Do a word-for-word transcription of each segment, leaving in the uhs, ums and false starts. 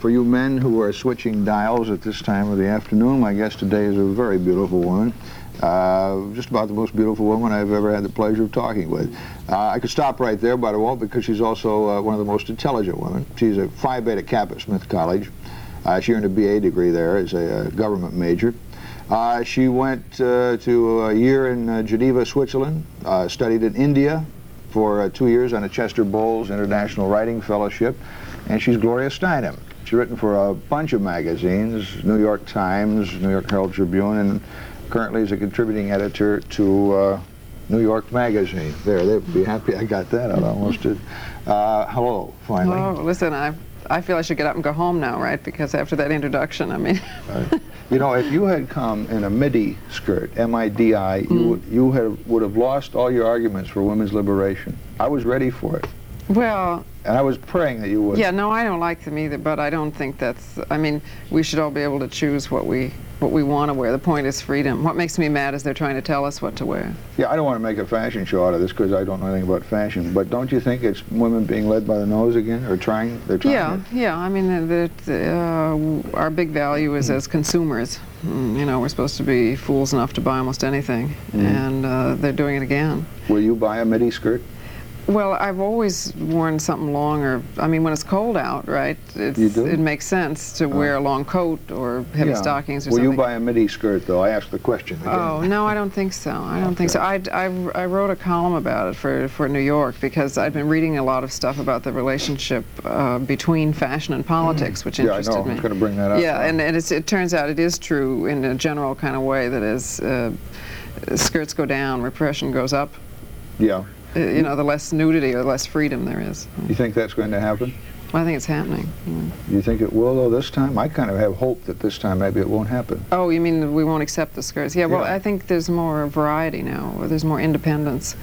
for you men who are switching dials at this time of the afternoon, my guest today is a very beautiful woman. Uh, just about the most beautiful woman I've ever had the pleasure of talking with. Uh, I could stop right there, but I won't, because she's also uh, one of the most intelligent women. She's a Phi Beta Kappa at Smith College. Uh, she earned a B A degree there as a, a government major. Uh, she went uh, to a year in uh, Geneva, Switzerland, uh, studied in India for uh, two years on a Chester Bowles International Writing Fellowship, and she's Gloria Steinem. She's written for a bunch of magazines, New York Times, New York Herald Tribune, and currently is a contributing editor to uh, New York Magazine. There, they'd be happy I got that out. I almost did. Uh, hello, finally. Oh, listen, I, I feel I should get up and go home now, right? Because after that introduction, I mean... uh, you know, if you had come in a midi skirt, M I D I, you, mm. would, you have, would have lost all your arguments for women's liberation. I was ready for it. Well... And I was praying that you would. Yeah, no, I don't like them either, but I don't think that's... I mean, we should all be able to choose what we... what we want to wear. The point is freedom. What makes me mad is they're trying to tell us what to wear. Yeah, I don't want to make a fashion show out of this because I don't know anything about fashion, but don't you think it's women being led by the nose again, or trying, they're trying Yeah, it? yeah, I mean, the, the, uh, our big value is as consumers. Mm, you know, we're supposed to be fools enough to buy almost anything, mm. and uh, they're doing it again. Will you buy a midi skirt? Well, I've always worn something longer. I mean, when it's cold out, right, it's, you do? It makes sense to wear oh. a long coat or heavy yeah. stockings or Will something. Will you buy a midi skirt, though? I asked the question again. Oh, no, I don't think so. I don't okay. think so. I, I, I wrote a column about it for, for New York because I'd been reading a lot of stuff about the relationship uh, between fashion and politics, which yeah, interested I know. me. I was going to bring that up. Yeah, and, and it's, it turns out it is true in a general kind of way, that is, uh, skirts go down, repression goes up. Yeah. You know, the less nudity or the less freedom there is. You think that's going to happen? Well, I think it's happening. Yeah. You think it will, though, this time? I kind of have hope that this time maybe it won't happen. Oh, you mean we won't accept the skirts? Yeah, well, yeah. I think there's more variety now, or there's more independence.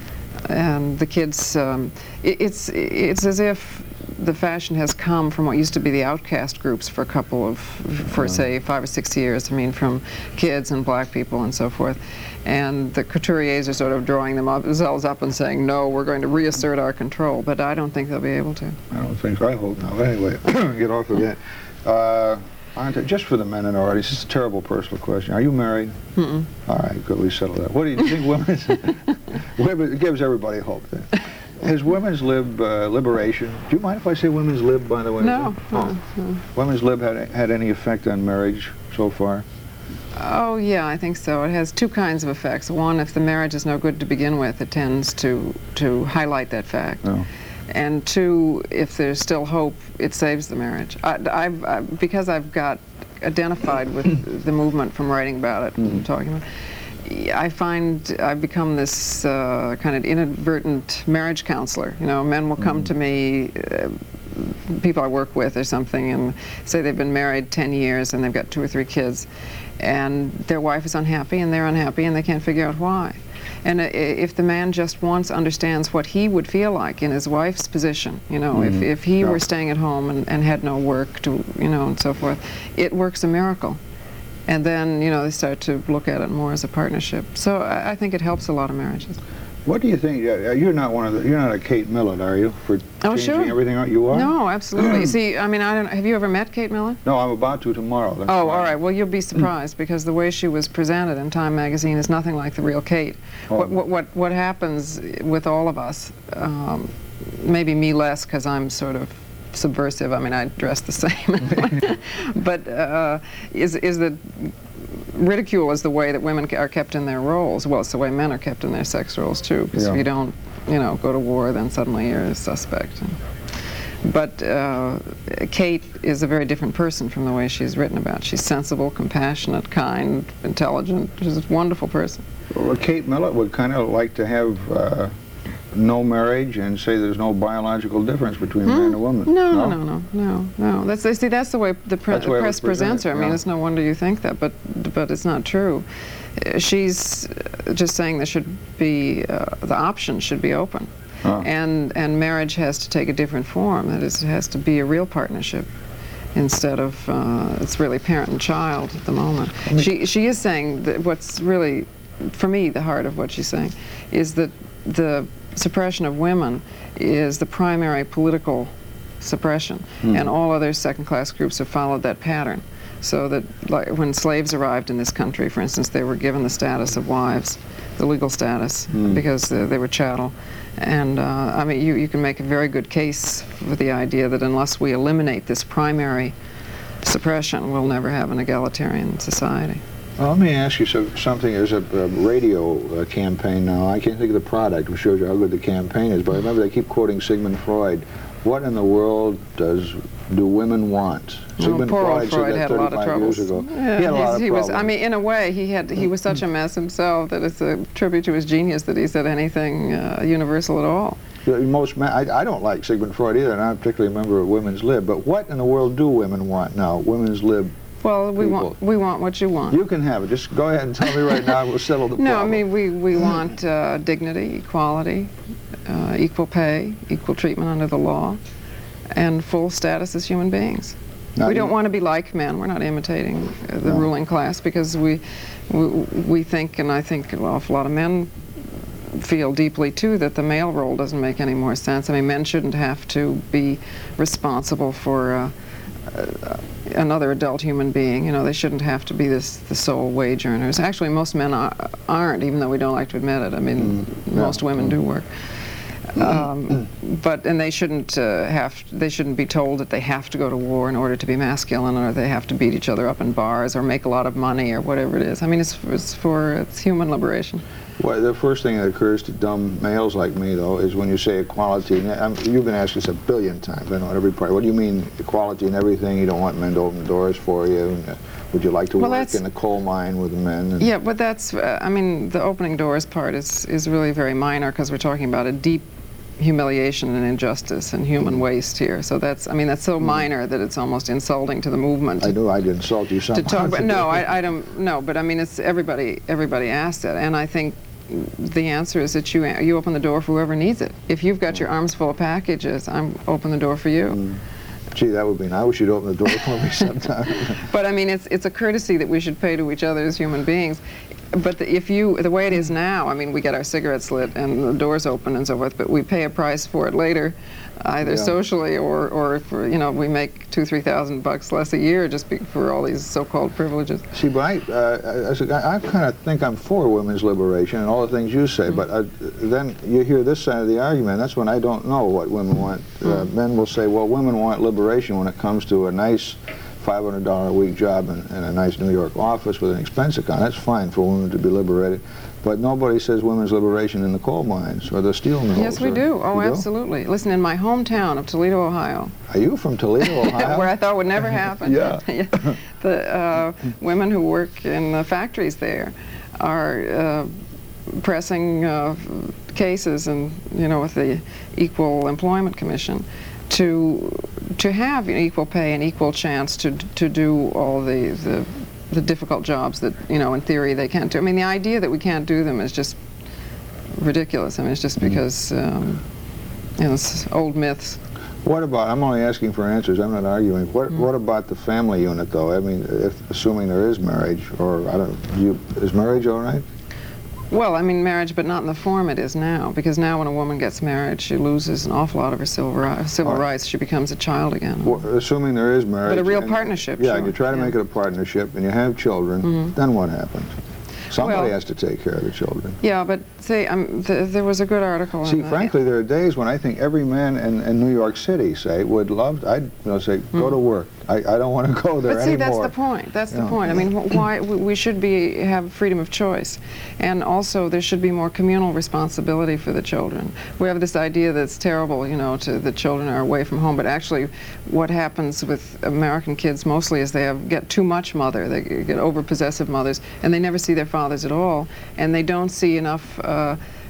And the kids, um, it, it's, it's as if the fashion has come from what used to be the outcast groups for a couple of, for, say, five or six years. I mean, from kids and black people and so forth. And the couturiers are sort of drawing them up, themselves up and saying, no, we're going to reassert our control. But I don't think they'll be able to. I don't think so. I hope not. Anyway, get off of that. Uh, on to, just for the men in the audience, it's a terrible personal question. Are you married? Mm-mm. All right, good. We settled that. What do you think women's... It gives everybody hope, then. Has women's lib uh, liberation... Do you mind if I say women's lib, by the way? No. Oh. no, no. Women's lib had, had any effect on marriage so far? Oh, yeah, I think so. It has two kinds of effects. One, if the marriage is no good to begin with, it tends to, to highlight that fact. Oh. And two, if there's still hope, it saves the marriage. I, I've, I, because I've got identified with the movement from writing about it mm. and talking about it, I find I've become this uh, kind of inadvertent marriage counselor. You know, men will come mm. to me, uh, people I work with or something, and say they've been married ten years and they've got two or three kids, and their wife is unhappy and they're unhappy and they can't figure out why. And uh, if the man just once understands what he would feel like in his wife's position, you know, mm-hmm. if, if he yeah. were staying at home and, and had no work to, you know, and so forth, it works a miracle. And then, you know, they start to look at it more as a partnership. So I, I think it helps a lot of marriages. What do you think? Uh, you're not one of the. You're not a Kate Millett, are you? For oh, changing sure. everything out, you are. No, absolutely. See, I mean, I don't. Have you ever met Kate Millett? No, I'm about to tomorrow. That's oh, fine. all right. Well, you'll be surprised because the way she was presented in Time magazine is nothing like the real Kate. Oh. What, what what what happens with all of us? Um, maybe me less because I'm sort of subversive. I mean, I dress the same. But uh, is is that. Ridicule is the way that women are kept in their roles. Well, it's the way men are kept in their sex roles, too. Because yeah. if you don't, you know, go to war, then suddenly you're a suspect. But uh, Kate is a very different person from the way she's written about. She's sensible, compassionate, kind, intelligent. She's a wonderful person. Well, Kate Millett would kind of like to have uh, no marriage and say there's no biological difference between hmm? man and woman. No, no, no, no, no, no. That's see, that's the way the, pre the way press presents her. I mean, yeah. it's no wonder you think that, but but it's not true. Uh, she's just saying there should be uh, the option should be open, huh. and and marriage has to take a different form. That is, it has to be a real partnership instead of uh, it's really parent and child at the moment. I mean, she she is saying that what's really, for me, the heart of what she's saying is that the suppression of women is the primary political suppression, Hmm. and all other second-class groups have followed that pattern. So that, like, when slaves arrived in this country, for instance, they were given the status of wives, the legal status, Hmm. because uh, they were chattel. And uh, I mean, you, you can make a very good case for the idea that unless we eliminate this primary suppression, we'll never have an egalitarian society. Well, let me ask you so, something. There's a, a radio uh, campaign now. I can't think of the product, which shows you how good the campaign is, but I remember they keep quoting Sigmund Freud. What in the world does do women want? Sigmund poor old Freud, Freud said that had a lot of thirty-five years troubles. ago. Yeah, he had a lot he's- of he was, problems. I mean, in a way, he had he was such a mess himself that it's a tribute to his genius that he said anything uh, universal at all. The Most men, I, I don't like Sigmund Freud either, and I'm particularly a member of Women's Lib. But what in the world do women want now? Women's Lib. Well, we People. want we want what you want. You can have it. Just go ahead and tell me right now. We'll settle the No, I problem. mean, we, we want uh, dignity, equality, uh, equal pay, equal treatment under the law, and full status as human beings. Now we you- don't want to be like men. We're not imitating uh, the No. ruling class because we, we, we think, and I think an awful lot of men feel deeply too, that the male role doesn't make any more sense. I mean, men shouldn't have to be responsible for uh, uh, another adult human being. You know, they shouldn't have to be this the sole wage earners. Actually, most men are, aren't, even though we don't like to admit it. I mean, Mm, most yeah. women do work. Um, but and they shouldn't uh, have they shouldn't be told that they have to go to war in order to be masculine, or they have to beat each other up in bars or make a lot of money or whatever it is. I mean, it's, it's for it's human liberation. Well, the first thing that occurs to dumb males like me, though, is when you say equality. And I'm, you've been asked this a billion times. I know at every part. What do you mean equality in everything? You don't want men to open the doors for you? And, uh, would you like to Well, work that's- in the coal mine with the men? And, Yeah, but that's uh, I mean, the opening doors part is is really very minor because we're talking about a deep humiliation and injustice and human waste here. So that's I mean that's so minor that it's almost insulting to the movement. I knew I'd insult you to somehow. talk about. No, I, I don't. No, but I mean, it's everybody. Everybody asks that, and I think the answer is that you you open the door for whoever needs it. If you've got your arms full of packages, I'm open the door for you. Gee, that would be nice. I wish you'd open the door for me sometime. But I mean, it's it's a courtesy that we should pay to each other as human beings. But the, if you, the way it is now, I mean, we get our cigarettes lit and the doors open and so forth, but we pay a price for it later, either Yeah. socially or, or for, you know, we make two, three thousand bucks less a year just be, for all these so-called privileges. See, but I, uh, as a guy, I kind of think I'm for women's liberation and all the things you say, but uh, then you hear this side of the argument. That's when I don't know what women want. Uh, men will say, well, women want liberation when it comes to a nice five hundred dollars a week job in, in a nice New York office with an expense account. That's fine for women to be liberated. But nobody says women's liberation in the coal mines or the steel mills. Yes, we or- do. Oh, You do? absolutely. Listen, in my hometown of Toledo, Ohio, Are you from Toledo, Ohio? where I thought would never happen. Yeah. The uh, women who work in the factories there are uh, pressing uh, cases, and you know, with the Equal Employment Commission, to to have you know, equal pay and equal chance to to do all the, the the difficult jobs that you know in theory they can't do. I mean, the idea that we can't do them is just ridiculous. I mean, it's just because um, you know, it's old myths. What about, I'm only asking for answers, I'm not arguing. What Mm. what about the family unit, though? I mean, if, assuming there is marriage, or, I don't know, you, is marriage all right? Well, I mean, marriage, but not in the form it is now. Because now when a woman gets married, she loses an awful lot of her civil, ri- civil Right. rights. She becomes a child again. Well, assuming there is marriage. But a real and- partnership, Yeah, sure, you try to yeah. make it a partnership, and you have children, then what happens? Somebody Well- has to take care of the children. Yeah, but see, um, th there was a good article See, in the, frankly, there are days when I think every man in, in New York City, say, would love, I'd you know, say, go to work. I, I don't want to go there But see, anymore. that's the point. That's the Yeah. point. I mean, wh- why we we should be have freedom of choice, and also there should be more communal responsibility for the children. We have this idea that's terrible, you know, to the children are away from home. But actually, what happens with American kids mostly is they have, get too much mother. They get over possessive mothers, and they never see their fathers at all, and they don't see enough uh,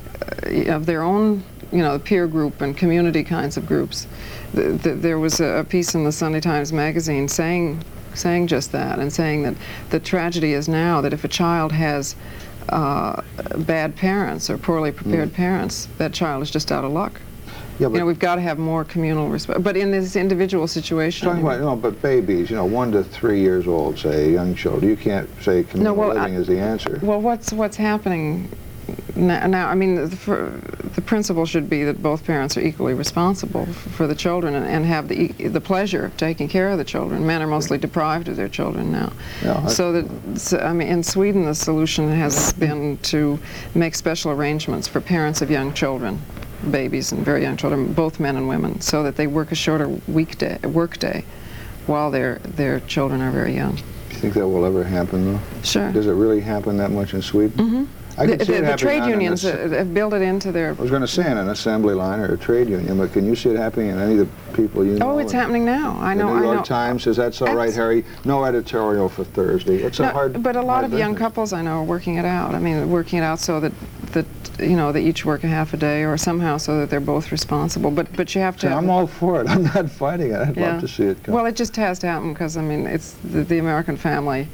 of their own, you know, peer group and community kinds of groups. The, the, there was a, a piece in the Sunday Times magazine saying saying just that, and saying that the tragedy is now that if a child has uh, bad parents or poorly prepared parents, that child is just out of luck. Yeah, You know, we've got to have more communal respect. But in this individual situation, Talking about, no, but babies, you know, one to three years old, say, young children, you can't say communal well, living I- is the answer. well, what's what's happening Now, now, I mean, the, for, the principle should be that both parents are equally responsible f for the children and, and have the, e the pleasure of taking care of the children. Men are mostly deprived of their children now. Yeah, so that, so, I mean, in Sweden, the solution has been to make special arrangements for parents of young children, babies and very young children, both men and women, so that they work a shorter weekday, work day while their, their children are very young. Do you think that will ever happen, though? Sure. Does it really happen that much in Sweden? Mm-hmm. I The, can see it the, the happening trade on an unions ass- uh, have built it into their... I was going to say in an assembly line or a trade union, but can you see it happening in any of the people you know? Oh, it's happening now. I know. The New York I know. Times says that's all right, That's- Harry. No editorial for Thursday. It's a No, hard. but a lot hard of young business. couples I know are working it out. I mean, working it out so that that you know they each work a half a day or somehow so that they're both responsible. But but you have to. And have, I'm all for it. I'm not fighting it. I'd yeah. love to see it come. Well, it just has to happen because I mean it's the, the American family.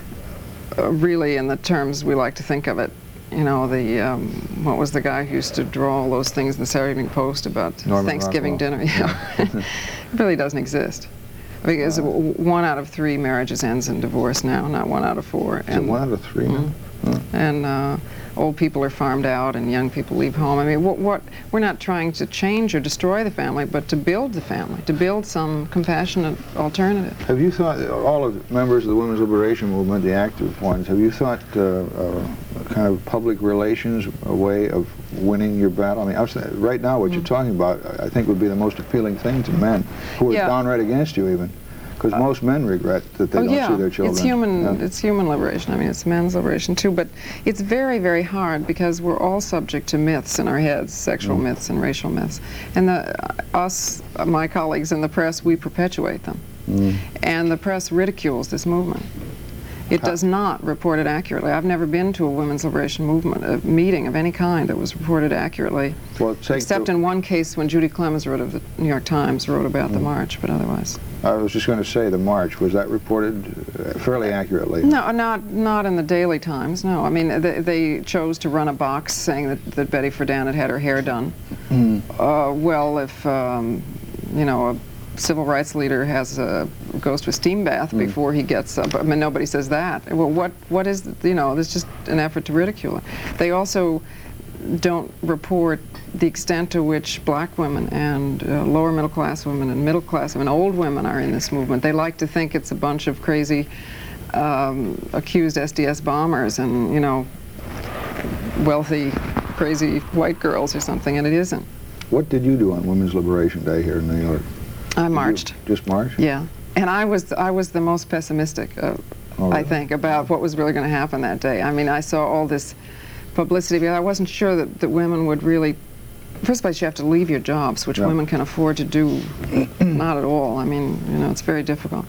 Uh, really, in the terms we like to think of it. You know, the, um, what was the guy who used to draw all those things in the Saturday Evening Post about Norman Thanksgiving Rockwell. dinner? Yeah. It really doesn't exist. Because w one out of three marriages ends in divorce now, not one out of four. Is it one out of three now? Huh. And uh, old people are farmed out and young people leave home. I mean, what, what, we're not trying to change or destroy the family, but to build the family, to build some compassionate alternative. Have you thought, all of the members of the women's liberation movement, the active ones, have you thought uh, uh, kind of public relations a way of winning your battle? I mean, I was, right now what Mm. you're talking about, I think would be the most appealing thing to men who are Yeah. downright against you even. Because most men regret that they Oh don't yeah, see their children. it's human. Yeah. It's human liberation. I mean, it's men's liberation too. But it's very, very hard because we're all subject to myths in our heads, sexual Mm. myths and racial myths. And the, us, my colleagues in the press, we perpetuate them. Mm. And the press ridicules this movement. It does not report it accurately. I've never been to a women's liberation movement, a meeting of any kind that was reported accurately, Well, take except the- in one case when Judy Clemens wrote of the New York Times, wrote about the march, but otherwise. I was just going to say, the march, was that reported uh, fairly accurately? No, not not in the Daily Times. No, I mean they, they chose to run a box saying that, that Betty Friedan had had her hair done. Mm. Uh, well, if um, you know a civil rights leader has a goes to a steam bath Mm. before he gets up, I mean nobody says that. Well, what what is you know? There's just an effort to ridicule it. They also don't report the extent to which black women and uh, lower middle class women and middle class women, old women are in this movement. They like to think it's a bunch of crazy um, accused S D S bombers and, you know, wealthy, crazy white girls or something, and it isn't. What did you do on Women's Liberation Day here in New York? I Did you marched. just march? Yeah. And I was, I was the most pessimistic, uh, Oh, I really? think, about what was really going to happen that day. I mean, I saw all this publicity, but I wasn't sure that, that women would really. First of all, you have to leave your jobs, which Yeah. women can afford to do not at all. I mean, you know, it's very difficult.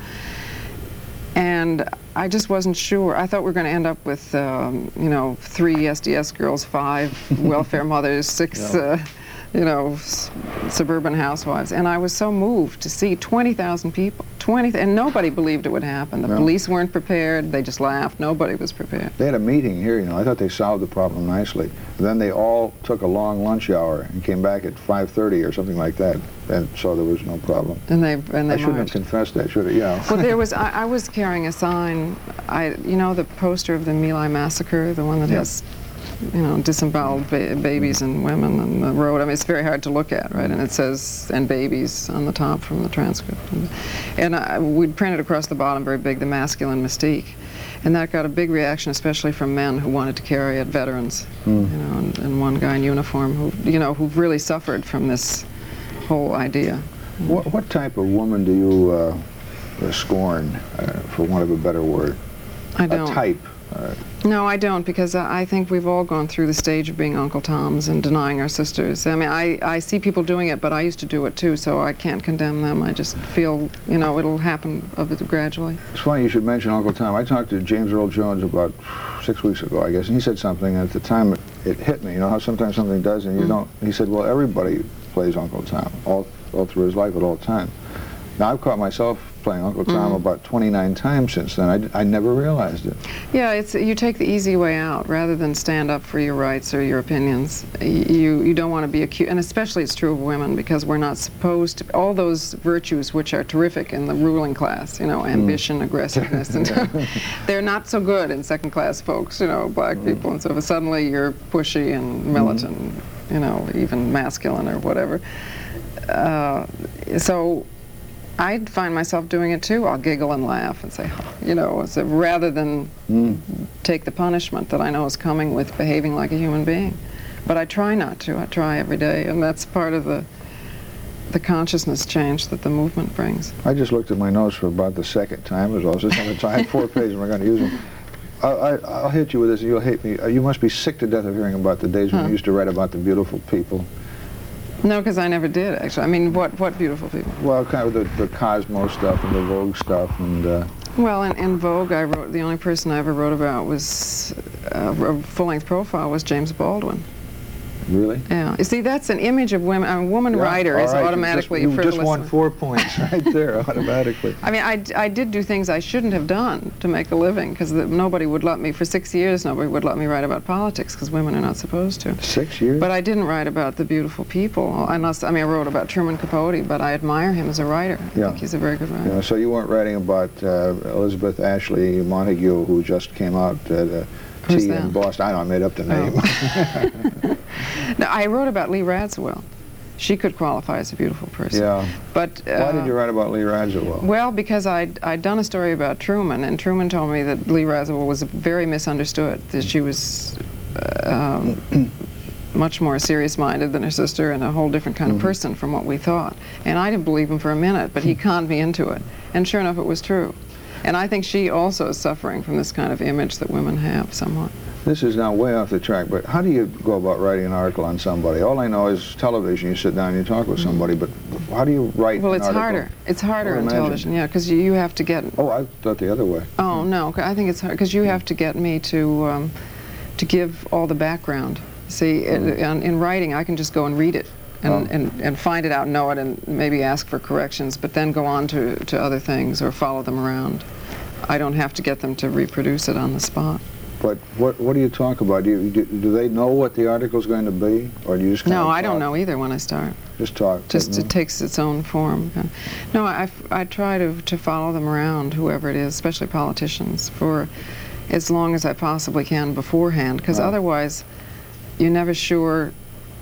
And I just wasn't sure. I thought we were going to end up with, um, you know, three S D S girls, five welfare mothers, six, Yeah. uh, you know, s suburban housewives. And I was so moved to see twenty thousand people, twenty, and nobody believed it would happen. The No. police weren't prepared. They just laughed. Nobody was prepared. They had a meeting here, you know. I thought they solved the problem nicely. Then they all took a long lunch hour and came back at five thirty or something like that, and so there was no problem. And they and they I shouldn't have marched. confessed that, should have? Yeah. Well, there was. I, I was carrying a sign. I, you know, the poster of the My Lai massacre, the one that Yeah. has, you know, disemboweled ba babies and women on the road. I mean, it's very hard to look at, right? And it says "and babies" on the top from the transcript. And, and I, we'd printed across the bottom very big the masculine mystique, and that got a big reaction, especially from men who wanted to carry it, veterans, Mm. you know, and, and one guy in uniform who, you know, who've really suffered from this whole idea. What, what type of woman do you uh, uh, scorn, uh, for want of a better word? I don't. A type. Uh, No, I don't, because I I think we've all gone through the stage of being Uncle Toms and denying our sisters. I mean, I, I see people doing it, but I used to do it too, so I can't condemn them. I just feel, you know, it'll happen of it gradually. It's funny you should mention Uncle Tom. I talked to James Earl Jones about six weeks ago, I guess, and he said something, and at the time it, it hit me. You know how sometimes something does and you Mm. don't. He said, well, everybody plays Uncle Tom all, all through his life at all times. Now, I've caught myself playing Uncle Tom Mm-hmm. about twenty-nine times since then. I, d- I never realized it. Yeah, it's you take the easy way out rather than stand up for your rights or your opinions. Y- You you don't want to be accused, and especially it's true of women because we're not supposed to. All those virtues which are terrific in the ruling class, you know, ambition, aggressiveness, and they're not so good in second-class folks, you know, black people. And so if suddenly you're pushy and militant, you know, even masculine or whatever. Uh, so. I'd find myself doing it too. I'll giggle and laugh and say, oh, you know, so rather than Mm. take the punishment that I know is coming with behaving like a human being. But I try not to. I try every day, and that's part of the the consciousness change that the movement brings. I just looked at my notes for about the second time as well. I was just going to try four pages and we're going to use them. I, I, I'll hit you with this and you'll hate me. Uh, You must be sick to death of hearing about the days when Huh. you used to write about the beautiful people. No, because I never did, actually. I mean, what, what beautiful people? Well, kind of the, the Cosmo stuff and the Vogue stuff and... Uh, Well, in, in Vogue, I wrote, the only person I ever wrote about was, uh, a full-length profile was James Baldwin. Really? Yeah. You see, that's an image of women. A woman Yeah, writer all is right, automatically you a just, frivolous. you just won four points right there automatically. I mean, I, d- I did do things I shouldn't have done to make a living because nobody would let me, for six years, nobody would let me write about politics because women are not supposed to. Six years? But I didn't write about the beautiful people, unless, I mean, I wrote about Truman Capote, but I admire him as a writer. I Yeah. think he's a very good writer. Yeah, so you weren't writing about uh, Elizabeth Ashley Montague, who just came out at a Who's tea that? in Boston. I know, I made up the name. Oh. No, I wrote about Lee Radziwill. She could qualify as a beautiful person. Yeah. But uh, Why did you write about Lee Radziwill? Well, because I'd, I'd done a story about Truman, and Truman told me that Lee Radziwill was very misunderstood, that she was uh, um, much more serious-minded than her sister and a whole different kind Mm-hmm. of person from what we thought. And I didn't believe him for a minute, but he conned me into it. And sure enough, it was true. And I think she also is suffering from this kind of image that women have somewhat. This is now way off the track, but how do you go about writing an article on somebody? All I know is television. You sit down and you talk with somebody, but how do you write Well, an it's article? harder. It's harder I on imagine. television, yeah, because you, you have to get. Oh, I thought the other way. Oh no, I think it's hard because you have to get me to um, to give all the background. See, it, in, in writing, I can just go and read it and, Oh. and, and find it out, know it, and maybe ask for corrections, but then go on to, to other things or follow them around. I don't have to get them to reproduce it on the spot. But what what do you talk about? Do, you, do, do they know what the article's going to be, or do you just kind No, of I don't talk? know either when I start. Just talk. Just but it takes its own form. No, I, I try to, to follow them around, whoever it is, especially politicians, for as long as I possibly can beforehand, because Oh. otherwise you're never sure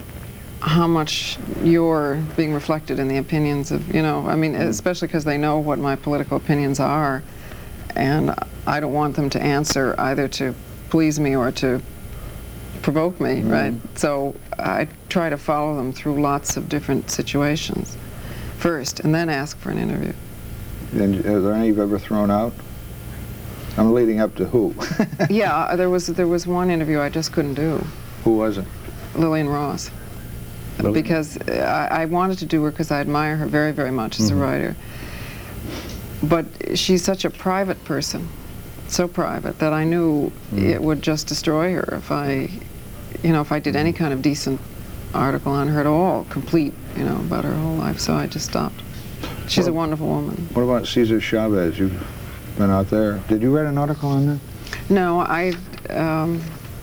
how much you're being reflected in the opinions of, you know, I mean, Mm. especially because they know what my political opinions are, and I don't want them to answer either to please me or to provoke me, Mm. right? So I try to follow them through lots of different situations first, and then ask for an interview. And are there any you've ever thrown out? I'm leading up to who? Yeah, uh, there was there was one interview I just couldn't do, Who was it? Lillian Ross, Lillian? because I, I wanted to do her because I admire her very, very much as Mhm. a writer. But she's such a private person, so private, that I knew Mm. it would just destroy her if I, you know, if I did any kind of decent article on her at all, complete, you know, about her whole life. So I just stopped. She's a Well- wonderful woman. What about Cesar Chavez? You've been out there. Did you write an article on that? No, I, um,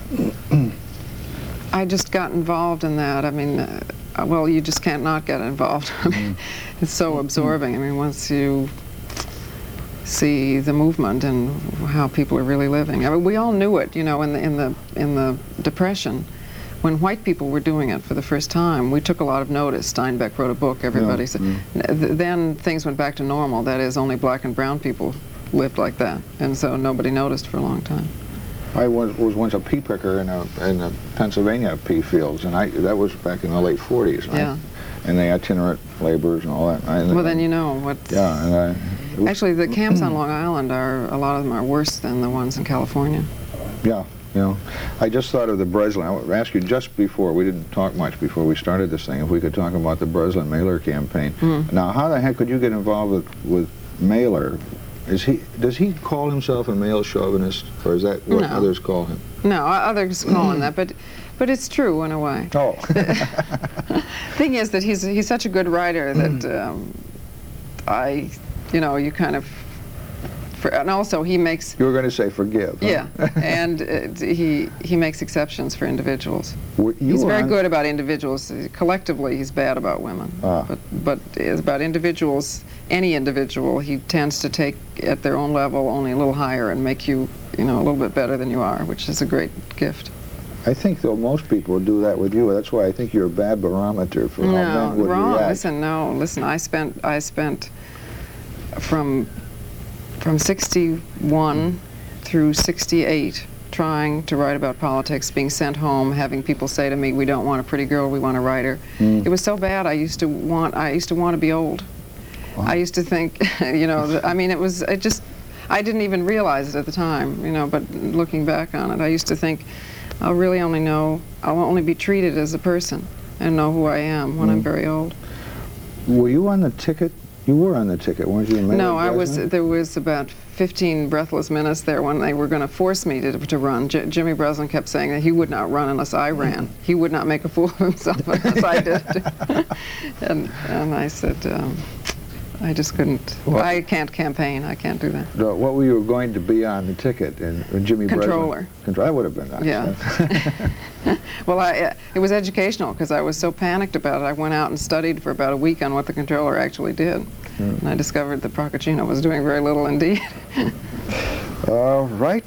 I just got involved in that. I mean, uh, well, you just can't not get involved. I mean, it's so absorbing. I mean, once you see the movement and how people are really living. I mean, we all knew it, you know, in the in the in the Depression, when white people were doing it for the first time. We took a lot of notice. Steinbeck wrote a book. Everybody Yeah. said. Mm. Th- Then things went back to normal. That is, only black and brown people lived like that, and so nobody noticed for a long time. I was, was once a pea picker in a in the Pennsylvania pea fields, and I that was back in the late forties. Right? Yeah. And the itinerant laborers and all that. I, Well, then you know what. Yeah, and I. it was- Actually, the camps on Long Island are, a lot of them are worse than the ones in California. Yeah, you know, I just thought of the Breslin. I would ask you just before, we didn't talk much before we started this thing, if we could talk about the Breslin-Mailer campaign. Mm. Now, how the heck could you get involved with, with Mailer? Is he, does he call himself a male chauvinist, or is that what No. others call him? No, others call him that, but but it's true in a way. Oh. Thing is that he's he's such a good writer that um, I, you know, you kind of, for, and also he makes, You were going to say forgive. Huh? yeah, and uh, he he makes exceptions for individuals. Were you He's very on- good about individuals. Collectively, he's bad about women. Ah. But but is about individuals, any individual, he tends to take at their own level only a little higher and make you, you know, a little bit better than you are, which is a great gift. I think, though, most people do that with you. That's why I think you're a bad barometer for how No, men would wrong. react. Listen, no, listen. I spent I spent from from sixty-one through sixty-eight trying to write about politics, being sent home, having people say to me, "We don't want a pretty girl, we want a writer." Mm. It was so bad. I used to want I used to want to be old. Wow. I used to think, you know, that, I mean, it was it just I didn't even realize it at the time, you know. But looking back on it, I used to think, I'll really only know, I'll only be treated as a person and know who I am when Mm. I'm very old. Were you on the ticket? You were on the ticket, weren't you? Mayor No, I was, Breslin? there was about fifteen breathless minutes there when they were going to force me to, to run. J Jimmy Breslin kept saying that he would not run unless I ran. He would not make a fool of himself unless I did. and, and I said, um, I just couldn't, What? I can't campaign, I can't do that. No, what were you going to be on the ticket? And, and Jimmy Controller. Breslin? Controller. That would have been nice. Yeah. huh? Well, I, uh, it was educational because I was so panicked about it. I went out and studied for about a week on what the controller actually did. Mm. And I discovered that Procaccino was doing very little indeed. All right.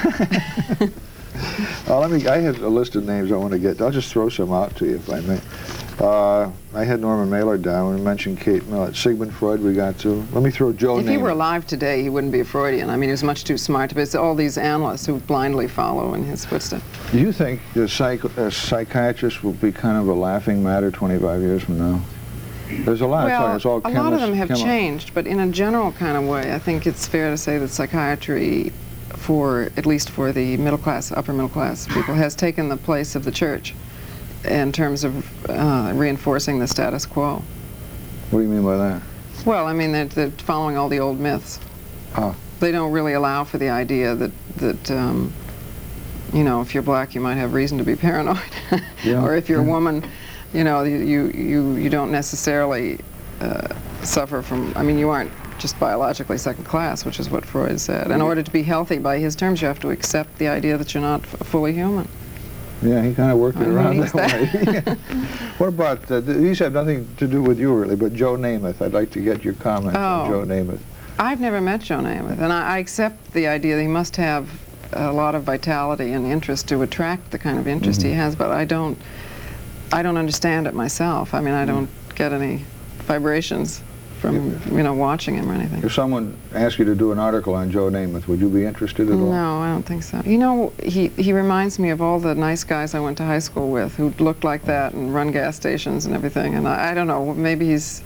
uh, let me. I have a list of names I want to get. I'll just throw some out to you if I may. Uh, I had Norman Mailer down. We mentioned Kate Millett. Sigmund Freud we got to. Let me throw Joe If he Namath. were alive today, he wouldn't be a Freudian. I mean, he was much too smart. But it's all these analysts who blindly follow in his footsteps. Do you think the psych a psychiatrist will be kind of a laughing matter twenty-five years from now? There's a lot. Well, it's all a lot of them have chemi- changed, but in a general kind of way, I think it's fair to say that psychiatry, for at least for the middle class, upper middle class people, has taken the place of the church in terms of uh, reinforcing the status quo. What do you mean by that? Well, I mean, they're, they're following all the old myths. Ah. They don't really allow for the idea that, that um, you know, if you're black, you might have reason to be paranoid. Yeah. Or if you're a Yeah. woman, you know, you, you, you, you don't necessarily uh, suffer from, I mean, you aren't just biologically second class, which is what Freud said. In order to be healthy by his terms, you have to accept the idea that you're not f fully human. Yeah, he kind of worked it Who around needs that that? way. What about, uh, th- these have nothing to do with you really, but Joe Namath. I'd like to get your comments on Oh. Joe Namath. I've never met Joe Namath, and I, I accept the idea that he must have a lot of vitality and interest to attract the kind of interest Mm-hmm. he has, but I don't, I don't understand it myself. I mean, I don't get any vibrations from, you know, watching him or anything. If someone asked you to do an article on Joe Namath, would you be interested at all? No, I don't think so. You know, he, he reminds me of all the nice guys I went to high school with who looked like that and run gas stations and everything, and I, I don't know, maybe he's,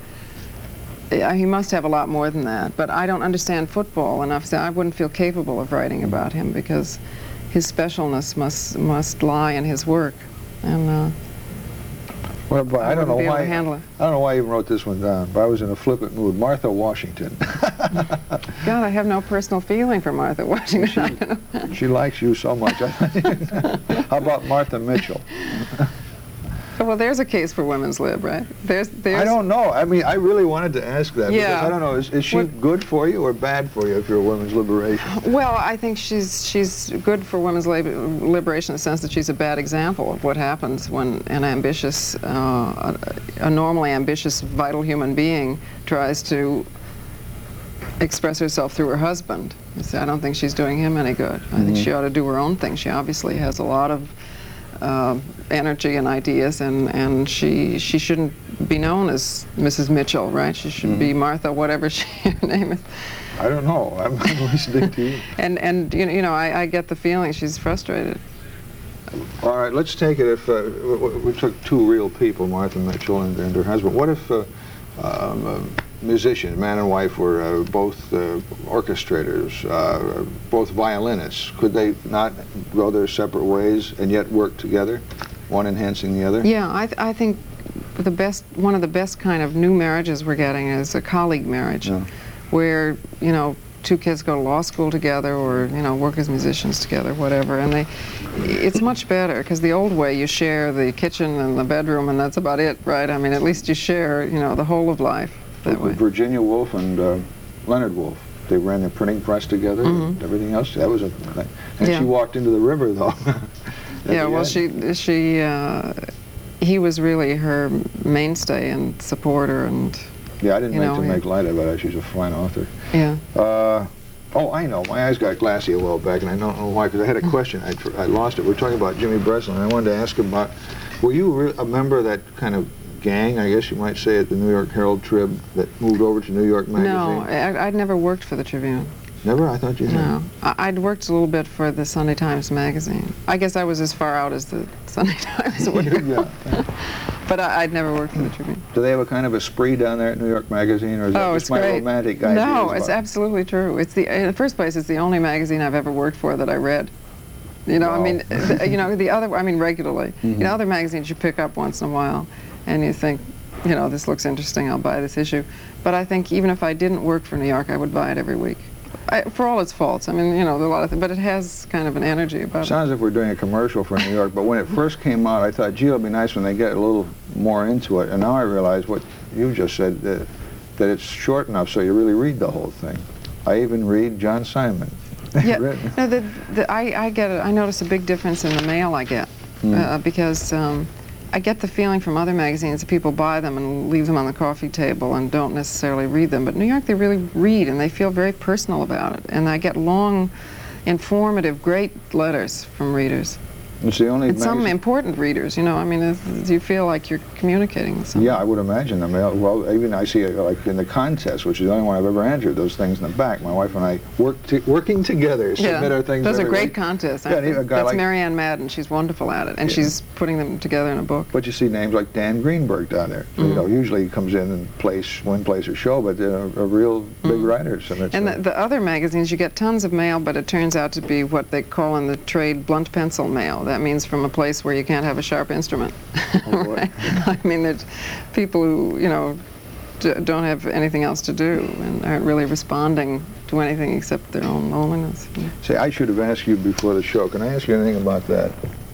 yeah, he must have a lot more than that, but I don't understand football enough, so I wouldn't feel capable of writing about him because his specialness must must lie in his work, and uh, Well, but I, I don't know wouldn't be able why. to handle it. I don't know why I even wrote this one down, but I was in a flippant mood. Martha Washington. God, I have no personal feeling for Martha Washington. I don't know. She likes you so much. How about Martha Mitchell? Well, there's a case for women's lib, right? There's, there's. I don't know. I mean, I really wanted to ask that. Yeah. Because I don't know. Is, is she What- good for you or bad for you if you're a women's liberation? Well, I think she's she's good for women's lib liberation in the sense that she's a bad example of what happens when an ambitious, uh, a, a normally ambitious, vital human being tries to express herself through her husband. You see, I don't think she's doing him any good. I think she ought to do her own thing. She obviously has a lot of uh, energy and ideas, and, and she she shouldn't be known as Missus Mitchell, right? She should be Martha, whatever she, her name is. I don't know. I'm, I'm listening to you. And, and you know, you know I, I get the feeling she's frustrated. All right, let's take it if uh, w- w- we took two real people, Martha Mitchell and, and her husband. What if uh, um, uh, musicians, man and wife, were uh, both uh, orchestrators, uh, both violinists? Could they not go their separate ways and yet work together, one enhancing the other? Yeah, I, th I think the best, one of the best kind of new marriages we're getting is a colleague marriage, Yeah. where, you know, two kids go to law school together or, you know, work as musicians together, whatever, and they, it's much better, because the old way you share the kitchen and the bedroom and that's about it, right? I mean, at least you share, you know, the whole of life that way. Virginia Woolf and uh, Leonard Woolf. They ran the printing press together Mm-hmm. and everything else. That was a and Yeah. she walked into the river though. At Yeah, the well, end. she, she, uh, he was really her mainstay and supporter, and Yeah, I didn't you mean know, to he- make light of it. She's a fine author. yeah. Uh, oh, I know. My eyes got glassy a while back, and I don't know why, because I had a question. I, tr- I lost it. We're talking about Jimmy Breslin, and I wanted to ask him about, were you re- a member of that kind of gang, I guess you might say, at the New York Herald Trib that moved over to New York Magazine? No, I, I'd never worked for the Tribune. Never? I thought you had. No, I, I'd worked a little bit for the Sunday Times Magazine. I guess I was as far out as the Sunday Times were. Yeah. But I, I'd never worked for the Tribune. Do they have a kind of a spree down there at New York Magazine, or is that Oh, just it's my great. romantic idea? No, it's absolutely true. It's the in the first place, it's the only magazine I've ever worked for that I read. You know, Wow. I mean, the, you know, the other, I mean, regularly. Mm-hmm. You know, other magazines you pick up once in a while, and you think, you know, this looks interesting. I'll buy this issue. But I think even if I didn't work for New York, I would buy it every week. I, for all its faults. I mean, you know, there are a lot of things, but it has kind of an energy about it. Sounds like we're doing a commercial for New York, but when it first came out, I thought, gee, it'll be nice when they get a little more into it. And now I realize what you just said, that, that it's short enough so you really read the whole thing. I even read John Simon. Yeah, Written. no, the, the, I, I get it. I notice a big difference in the mail I get Mm. uh, because um, I get the feeling from other magazines that people buy them and leave them on the coffee table and don't necessarily read them. But New York, they really read, and they feel very personal about it. And I get long, informative, great letters from readers. It's the only And some magazine- important readers, you know. I mean, it's, you feel like you're communicating with someone. Yeah, I would imagine. I mean, well, even I see it like in the contest, which is the only one I've ever entered. Those things in the back. My wife and I work to, working together, submit our things. Those are every great week. contests. Yeah, and even a guy That's like- Marianne Madden. She's wonderful at it, and Yeah. she's putting them together in a book. But you see names like Dan Greenberg down there. Mm. You know, usually he comes in and plays, win, plays or show, but they're a real big writers. And, it's And a- the, the other magazines, you get tons of mail, but it turns out to be what they call in the trade blunt pencil mail. That means from a place where you can't have a sharp instrument. Oh, boy. Right? I mean, there's people who, you know, d don't have anything else to do and aren't really responding to anything except their own loneliness. Say, I should have asked you before the show. Can I ask you anything about that?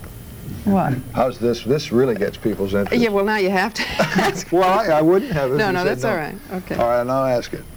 What? How's this? This really gets people's interest. Yeah, well, now you have to ask. Well, I, I wouldn't have if No, you no, said that's no. all right. Okay. All right, and I'll ask it.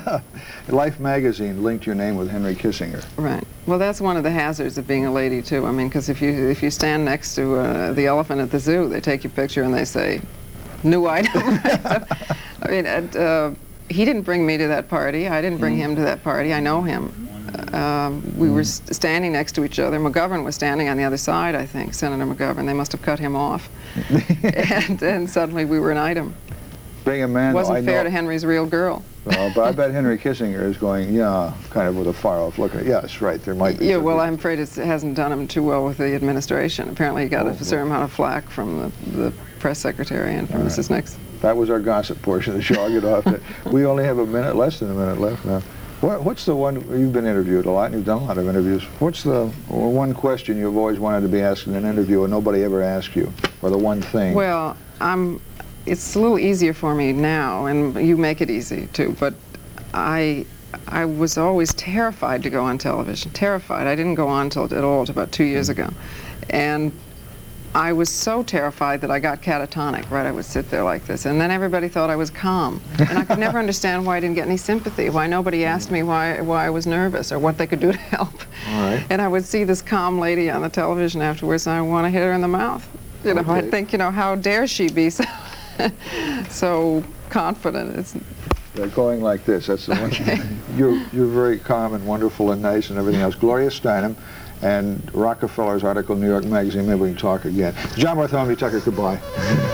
Life magazine linked your name with Henry Kissinger. Right. Well, that's one of the hazards of being a lady too. I mean, because if you if you stand next to uh, the elephant at the zoo, they take your picture and they say, "New item." So, I mean, and, uh, he didn't bring me to that party. I didn't bring him to that party. I know him. Um, we were s standing next to each other. McGovern was standing on the other side, I think. Senator McGovern. They must have cut him off, and, and suddenly we were an item. Being a man, though, Wasn't I fair know, to Henry's real girl. Uh, but I bet Henry Kissinger is going, yeah, kind of with a far-off look at it. Yes, right, there might be. Yeah, well, something. I'm afraid it's, it hasn't done him too well with the administration. Apparently he got Oh, a certain amount of flack from the, the press secretary and from All Missus right. Nixon. That was our gossip portion of the show. I'll get off it. We only have a minute, less than a minute left now. What, what's the one, you've been interviewed a lot, and you've done a lot of interviews. What's the one question you've always wanted to be asked in an interview and nobody ever asked you? Or the one thing? Well, I'm, it's a little easier for me now, and you make it easy too, but I, I was always terrified to go on television, terrified. I didn't go on till, at all till about two years ago. And I was so terrified that I got catatonic, right? I would sit there like this, and then everybody thought I was calm. And I could never understand why I didn't get any sympathy, why nobody asked me why, why I was nervous or what they could do to help. All right. And I would see this calm lady on the television afterwards, and I want to hit her in the mouth. You know, Okay. I think, you know, how dare she be so, so confident? It's, They're going like this. That's the Okay. one. You're, you're very calm and wonderful and nice and everything else. Gloria Steinem and Rockefeller's article in New York Magazine. Maybe we can talk again. John Bartholomew Tucker, goodbye.